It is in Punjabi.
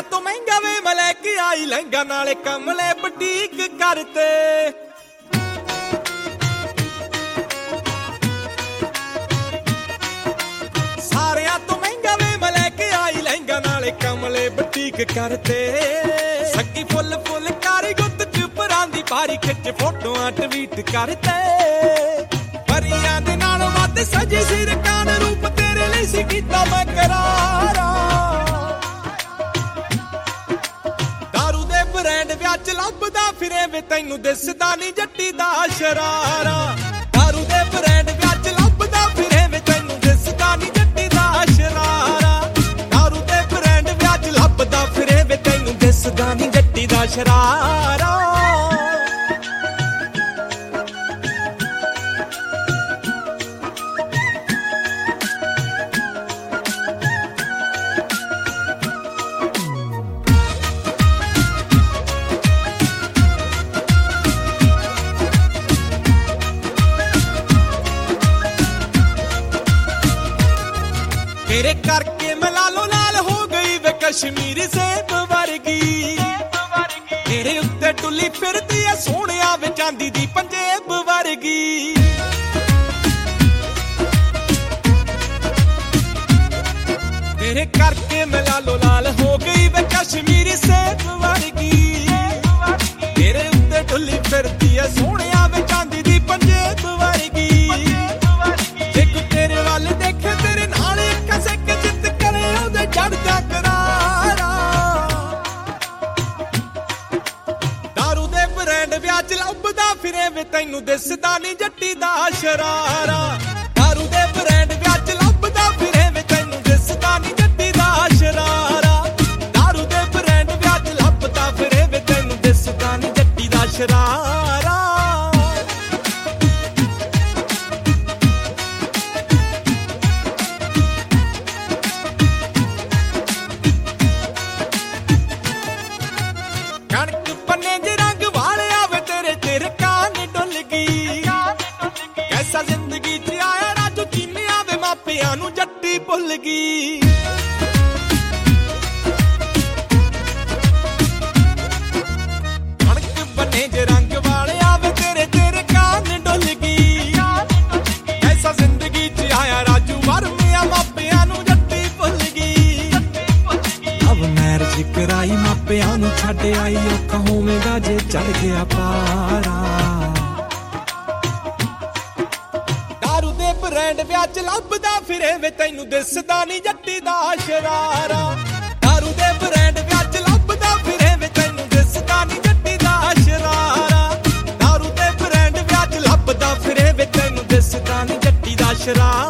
ਤੋਂ ਮਹਿੰਗਾ ਵੇ ਮੈਂ ਲੈ ਕੇ ਆਈ ਲਹਿੰਗਾ ਨਾਲੇ ਕਮਲੇ ਬੁਟੀਕ ਕਰਤੇ ਸਾਰਿਆਂ ਤੋਂ ਮਹਿੰਗਾ ਵੇ ਮੈਂ ਲੈ ਕੇ ਆਈ ਲਹਿੰਗਾ ਨਾਲੇ ਕਮਲੇ ਬੁਟੀਕ ਕਰਤੇ ਸੱਗੀ ਫੁੱਲ ਫੁੱਲ ਕਾਰੀ ਗੁੱਤ ਚ ਪਰਾਂ ਦੀ ਪਾਰੀ ਖਿੱਚ ਫੋਟੋਆਂ ਟਵੀਟ ਕਰਤੇ ਪਰੀਆਂ ਦੇ ਨਾਲੋਂ ਵੱਧ ਸਜੀ ਸਿਰ ਕਾਨ ਰੂਪ ਤੇਰੇ ਲਈ ਸੀ ਕੀਤਾ ਮੈਂ ਕਰਾਰਾ ਦਾਰੂ ਦੇ ਬ੍ਰਾਂਡ ਵਿੱਚ ਲੱਭਦਾ ਫਿਰੇ ਵੇ ਤੈਨੂੰ ਦਿਸਦਾ ਨਹੀਂ ਜੱਟੀ ਦਾ ਸ਼ਰਾਰਾ ਦਾਰੂ ਦੇ ਬ੍ਰਾਂਡ ਵਿੱਚ ਲੱਭਦਾ ਫਿਰੇ ਵੇ ਤੈਨੂੰ ਦਿਸਦਾ ਨਹੀਂ ਜੱਟੀ ਦਾ ਸ਼ਰਾਰਾ ਦਾਰੂ ਦੇ ਬ੍ਰਾਂਡ ਵਿੱਚ ਲੱਭਦਾ ਫਿਰੇ ਵੇ ਤੈਨੂੰ ਦਿਸਦਾ ਨਹੀਂ ਜੱਟੀ ਦਾ ਸ਼ਰਾਰਾ तेरे करके मैं लालो लाल हो गई वे कश्मीरी सेब वर्गी तेरे उत्ते टुली फिरदी है सोहणिया वे चांदी दी पंजेब वर्गी तेरे करके मैं लालो लाल हो गई वे कश्मीरी सेब वर्गी तेरे उत्ते टुली फिरदी है सोहणिया वे चांदी दी पंजेब वर्गी एक तेरे वाल देखे तेरे नाल ਚੜਦਾ ਕਰਾਰਾ ਦਾਰੂ ਦੇ ਬ੍ਰਾਂਡ ਵਿੱਚ ਲੱਭਦਾ ਫਿਰੇ ਵੇ ਤੈਨੂੰ ਦਿਸਦਾ ਨਹੀਂ ਜੱਟੀ ਦਾ ਸ਼ਰਾਰਾ ਦਾਰੂ ਦੇ ਬ੍ਰਾਂਡ ਵਿੱਚ ਲੱਭਦਾ ਫਿਰੇ ਵੇ ਤੈਨੂੰ ਦਿਸਦਾ ਨਹੀਂ ਜੱਟੀ ਦਾ ਸ਼ਰਾਰਾ ਦਾਰੂ ਦੇ ਬ੍ਰਾਂਡ ਵਿੱਚ ਲੱਭਦਾ ਫਿਰੇ ਵੇ ਤੈਨੂੰ ਦਿਸਦਾ ਨਹੀਂ ਜੱਟੀ ਦਾ ਸ਼ਰਾਰਾ ਜ਼ਿੰਦਗੀ ਚ ਆਇਆ ਰਾਜੂ ਚੀਨਿਆ ਵੇ ਮਾਪਿਆਂ ਨੂੰ ਜੱਟੀ ਭੁੱਲ ਗਈ ਕਣਕ ਬਨੇ ਜੇ ਰੰਗ ਵਾਲਿਆ ਵੇ ਤੇਰੇ ਤੇਰੇ ਕਾਨ ਡੁੱਲ ਗਈ ਐਸਾ ਜ਼ਿੰਦਗੀ ਚ ਆਇਆ ਰਾਜੂ ਵਰਮਿਆ ਮਾਪਿਆਂ ਨੂੰ ਜੱਟੀ ਭੁੱਲ ਗਈ ਅਬ ਮੈਰਿਜ ਕਰਾਈ ਮਾਪਿਆਂ ਨੂੰ ਛੱਡ ਆਈ ਔਖਾ ਹੋਵੇਗਾ ਜੇ ਚੜ ਗਿਆ ਪਾਰਾ ਬ੍ਰਾਂਡ ਵਿੱਚ ਲੱਭਦਾ ਫਿਰੇ ਵੇ ਤੈਨੂੰ ਦਿਸਦਾ ਨਹੀਂ ਜੱਟੀ ਦਾ ਸ਼ਰਾਰਾ ਦਾਰੂ ਦੇ ਬ੍ਰਾਂਡ ਵਿੱਚ ਲੱਭਦਾ ਫਿਰੇ ਵੇ ਤੈਨੂੰ ਦਿਸਦਾ ਨਹੀਂ ਜੱਟੀ ਦਾ ਸ਼ਰਾਰਾ ਦਾਰੂ ਦੇ ਬ੍ਰਾਂਡ ਵਿੱਚ ਲੱਭਦਾ ਫਿਰੇ ਵੇ ਤੈਨੂੰ ਦਿਸਦਾ ਨਹੀਂ ਜੱਟੀ ਦਾ ਸ਼ਰਾਰਾ